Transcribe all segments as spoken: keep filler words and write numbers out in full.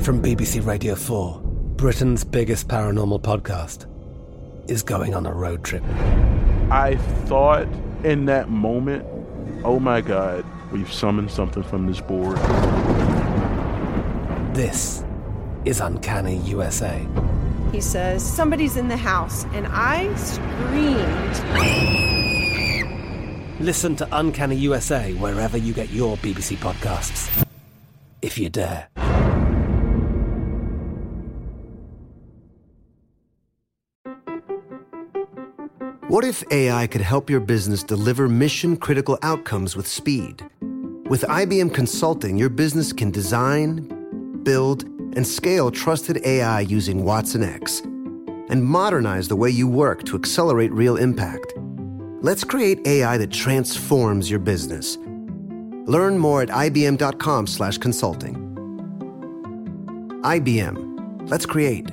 From B B C Radio four, Britain's biggest paranormal podcast is going on a road trip. I thought in that moment, oh my God, we've summoned something from this board. This is Uncanny U S A. He says, somebody's in the house, and I screamed. Listen to Uncanny U S A wherever you get your B B C podcasts, if you dare. What if A I could help your business deliver mission-critical outcomes with speed? With I B M Consulting, your business can design, build, and scale trusted A I using Watson X, and modernize the way you work to accelerate real impact. Let's create A I that transforms your business. Learn more at ibm.com slash consulting. I B M. Let's create.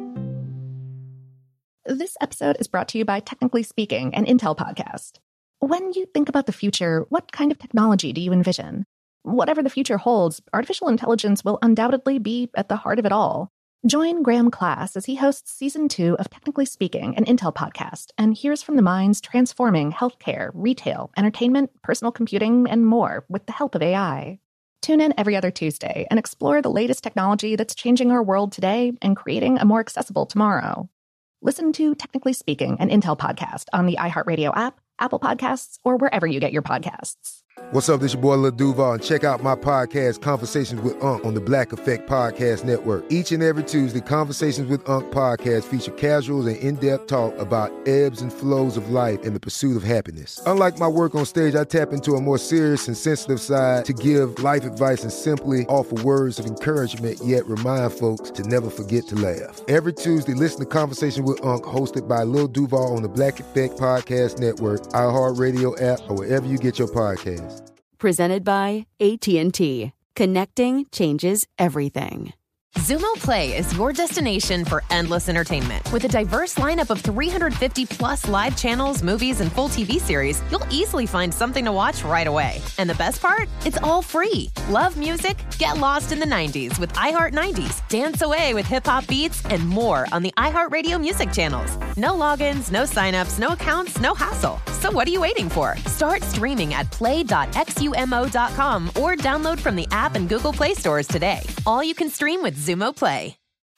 This episode is brought to you by Technically Speaking, an Intel podcast. When you think about the future, what kind of technology do you envision? Whatever the future holds, artificial intelligence will undoubtedly be at the heart of it all. Join Graham Class as he hosts season two of Technically Speaking, an Intel podcast, and hears from the minds transforming healthcare, retail, entertainment, personal computing, and more with the help of A I. Tune in every other Tuesday and explore the latest technology that's changing our world today and creating a more accessible tomorrow. Listen to Technically Speaking, an Intel podcast on the iHeartRadio app, Apple Podcasts, or wherever you get your podcasts. What's up, this your boy Lil Duval, and check out my podcast, Conversations with Unc, on the Black Effect Podcast Network. Each and every Tuesday, Conversations with Unc podcast feature casual and in-depth talk about ebbs and flows of life and the pursuit of happiness. Unlike my work on stage, I tap into a more serious and sensitive side to give life advice and simply offer words of encouragement, yet remind folks to never forget to laugh. Every Tuesday, listen to Conversation with Unc, hosted by Lil Duval on the Black Effect Podcast Network, iHeartRadio app, or wherever you get your podcasts. Presented by A T and T. Connecting changes everything. Xumo Play is your destination for endless entertainment. With a diverse lineup of three hundred fifty plus live channels, movies, and full T V series, you'll easily find something to watch right away. And the best part? It's all free. Love music? Get lost in the nineties with iHeart nineties. Dance away with hip-hop beats and more on the iHeartRadio music channels. No logins, no signups, no accounts, no hassle. So what are you waiting for? Start streaming at play dot xumo dot com or download from the app and Google Play stores today. All you can stream with Xumo Play.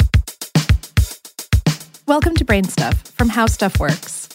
Welcome to Brain Stuff from How Stuff Works.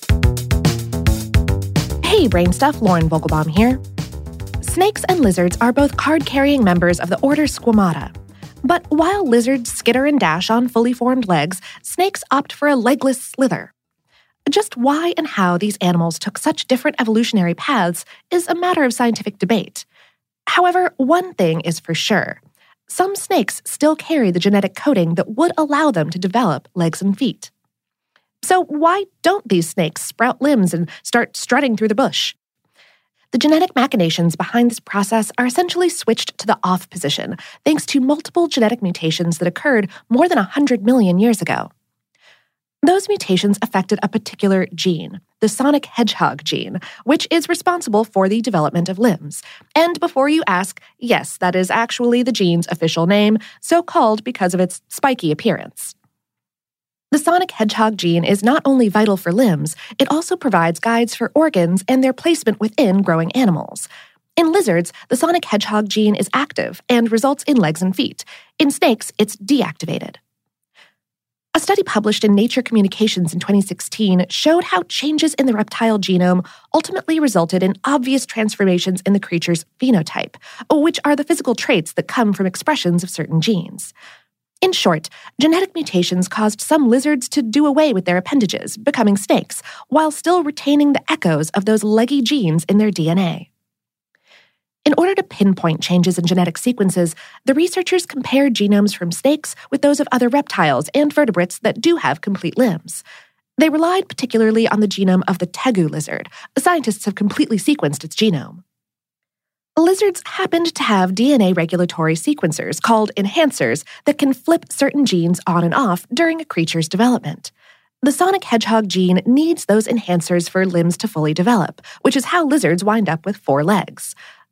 Hey, Brain Stuff, Lauren Vogelbaum here. Snakes and lizards are both card-carrying members of the order Squamata. But while lizards skitter and dash on fully formed legs, snakes opt for a legless slither. Just why and how these animals took such different evolutionary paths is a matter of scientific debate. However, one thing is for sure. Some snakes still carry the genetic coding that would allow them to develop legs and feet. So why don't these snakes sprout limbs and start strutting through the bush? The genetic machinations behind this process are essentially switched to the off position, thanks to multiple genetic mutations that occurred more than one hundred million years ago. Those mutations affected a particular gene, the sonic hedgehog gene, which is responsible for the development of limbs. And before you ask, yes, that is actually the gene's official name, so called because of its spiky appearance. The sonic hedgehog gene is not only vital for limbs, it also provides guides for organs and their placement within growing animals. In lizards, the sonic hedgehog gene is active and results in legs and feet. In snakes, it's deactivated. A study published in Nature Communications in twenty sixteen showed how changes in the reptile genome ultimately resulted in obvious transformations in the creature's phenotype, which are the physical traits that come from expressions of certain genes. In short, genetic mutations caused some lizards to do away with their appendages, becoming snakes, while still retaining the echoes of those leggy genes in their D N A. In order to pinpoint changes in genetic sequences, the researchers compared genomes from snakes with those of other reptiles and vertebrates that do have complete limbs. They relied particularly on the genome of the tegu lizard. Scientists have completely sequenced its genome. Lizards happened to have D N A regulatory sequencers called enhancers that can flip certain genes on and off during a creature's development. The sonic hedgehog gene needs those enhancers for limbs to fully develop, which is how lizards wind up with four legs.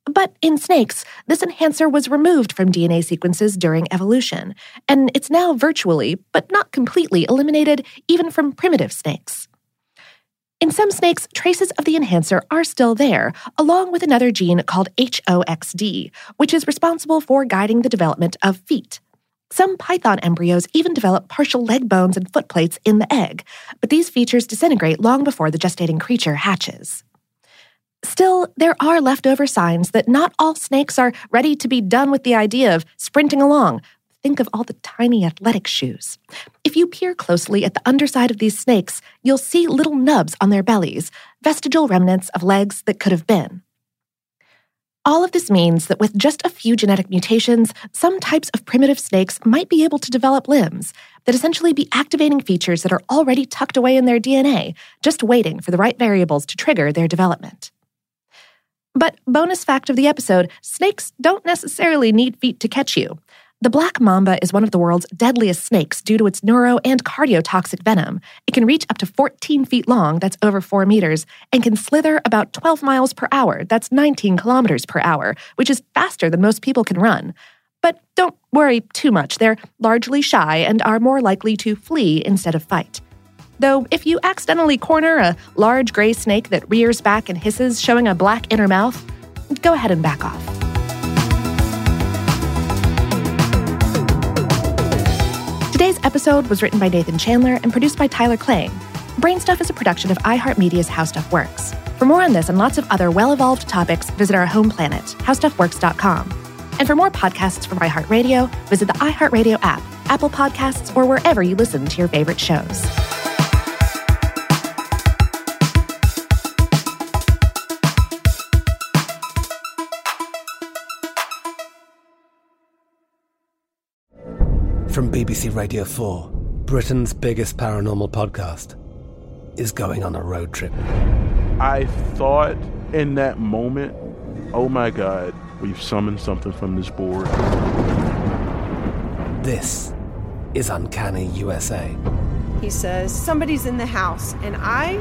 But in snakes, this enhancer was removed from D N A sequences during evolution, and it's now virtually, but not completely, eliminated even from primitive snakes. In some snakes, traces of the enhancer are still there, along with another gene called H O X D, which is responsible for guiding the development of feet. Some python embryos even develop partial leg bones and foot plates in the egg, but these features disintegrate long before the gestating creature hatches. Still, there are leftover signs that not all snakes are ready to be done with the idea of sprinting along. Think of all the tiny athletic shoes. If you peer closely at the underside of these snakes, you'll see little nubs on their bellies, vestigial remnants of legs that could have been. All of this means that with just a few genetic mutations, some types of primitive snakes might be able to develop limbs that essentially be activating features that are already tucked away in their D N A, just waiting for the right variables to trigger their development. But bonus fact of the episode, snakes don't necessarily need feet to catch you. The black mamba is one of the world's deadliest snakes due to its neuro and cardiotoxic venom. It can reach up to fourteen feet long, that's over four meters, and can slither about twelve miles per hour, that's nineteen kilometers per hour, which is faster than most people can run. But don't worry too much, they're largely shy and are more likely to flee instead of fight. Though if you accidentally corner a large gray snake that rears back and hisses, showing a black inner mouth, go ahead and back off. Today's episode was written by Nathan Chandler and produced by Tyler Klang. Brainstuff is a production of iHeartMedia's How Stuff Works. For more on this and lots of other well-evolved topics, visit our home planet, how stuff works dot com. And for more podcasts from iHeartRadio, visit the iHeartRadio app, Apple Podcasts, or wherever you listen to your favorite shows. From B B C Radio four, Britain's biggest paranormal podcast is going on a road trip. I thought in that moment, oh my God, we've summoned something from this board. This is Uncanny U S A. He says, somebody's in the house, and I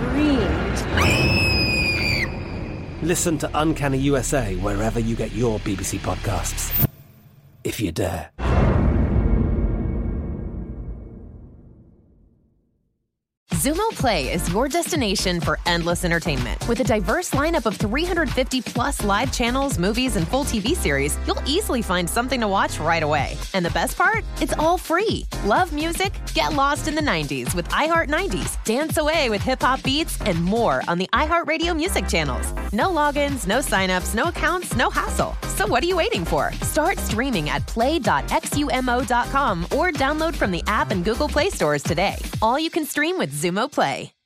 screamed. Listen to Uncanny U S A wherever you get your B B C podcasts, if you dare. Xumo Play is your destination for endless entertainment. With a diverse lineup of three hundred fifty plus live channels, movies, and full T V series, you'll easily find something to watch right away. And the best part? It's all free. Love music? Get lost in the nineties with iHeart nineties. Dance away with hip-hop beats and more on the iHeartRadio music channels. No logins, no signups, no accounts, no hassle. So what are you waiting for? Start streaming at play dot xumo dot com or download from the app and Google Play stores today. All you can stream with Xumo Play.